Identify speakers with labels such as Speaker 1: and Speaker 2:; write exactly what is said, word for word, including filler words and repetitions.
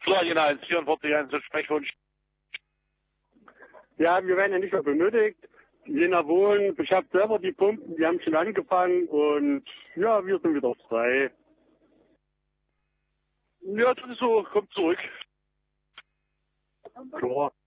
Speaker 1: Florian eins vierundvierzig eins, Sprechwunsch.
Speaker 2: Ja, wir werden ja nicht mehr benötigt. Jena Wohnen, ich habe selber die Pumpen, die haben schon angefangen und ja, wir sind wieder frei.
Speaker 1: Ja, das ist so, kommt zurück.
Speaker 2: Klar.